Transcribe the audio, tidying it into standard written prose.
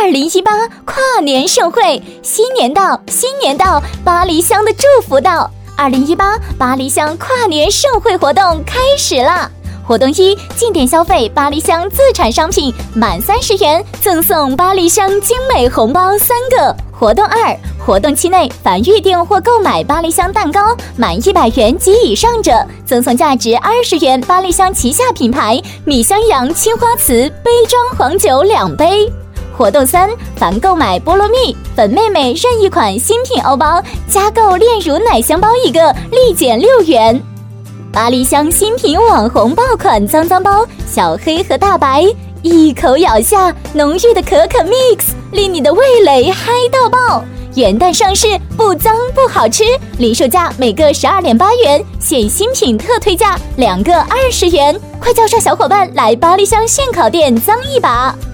2018跨年盛会，新年到，新年到，巴黎乡的祝福到。2018巴黎乡跨年盛会活动开始啦！活动1，进店消费巴黎乡自产商品，满30元赠送巴黎乡精美红包3个。活动2，活动期内凡预订或购买巴黎乡蛋糕，满100元及以上者，赠送价值20元巴黎乡旗下品牌米香洋青花瓷杯装黄酒2杯。活动3，凡购买菠萝蜜、粉妹妹任意款新品欧包，加购炼乳奶香包1个，立减6元。巴黎乡新品网红爆款脏脏包，小黑和大白，一口咬下，浓郁的可可 mix， 令你的味蕾嗨到爆。元旦上市，不脏不好吃，零售价每个12.8元，现新品特推价2个20元，快叫上小伙伴来巴黎乡现烤店脏一把。